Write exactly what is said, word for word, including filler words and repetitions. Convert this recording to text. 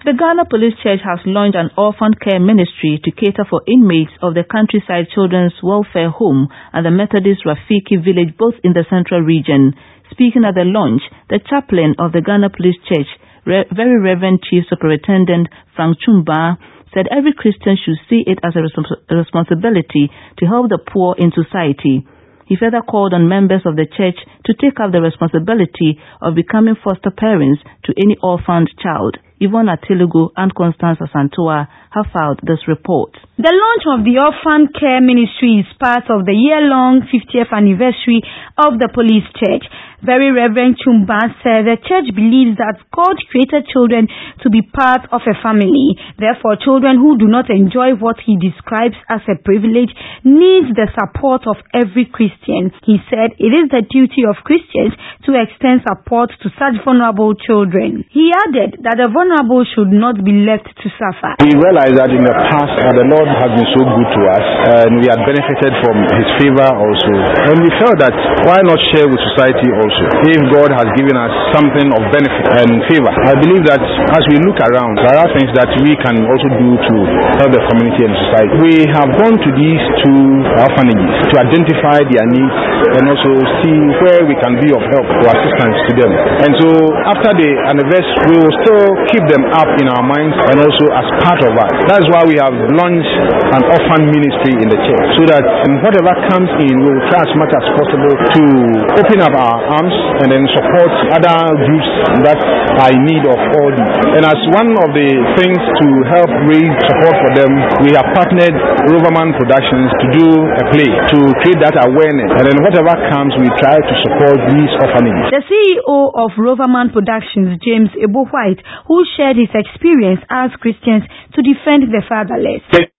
The Ghana Police Church has launched an orphan care ministry to cater for inmates of the Countryside Children's Welfare Home and the Methodist Rafiki Village, both in the Central Region. Speaking at the launch, the chaplain of the Ghana Police Church, Re- Very Reverend Chief Superintendent Frank Chumba, said every Christian should see it as a, respons- a responsibility to help the poor in society. He further called on members of the church to take up the responsibility of becoming foster parents to any orphaned child. Yvonne Atelugu and Constanza Santua have filed this report. The launch of the Orphan Care Ministry is part of the year-long fiftieth anniversary of the Police Church. Very Reverend Chumba said the church believes that God created children to be part of a family. Therefore, children who do not enjoy what he describes as a privilege need the support of every Christian. He said it is the duty of Christians to extend support to such vulnerable children. He added that the vulnerable should not be left to suffer. We realize that in the past uh, the Lord has been so good to us and we had benefited from his favor also. And we felt that why not share with society also? If God has given us something of benefit and favor, I believe that as we look around, there are things that we can also do to help the community and society. We have gone to these two orphanages to identify their needs and also see where we can be of help or assistance to them. And so after the anniversary, we will still keep them up in our minds and also as part of us. That's why we have launched an orphan ministry in the church, so that in whatever comes in, we will try as much as possible to open up our arms and then support other groups that are in need of all these. And as one of the things to help raise support for them, we have partnered Roverman Productions to do a play to create that awareness. And then whatever comes, we try to support these orphanages. The C E O of Roverman Productions, James Ebo White, who shared his experience as Christians to defend the fatherless.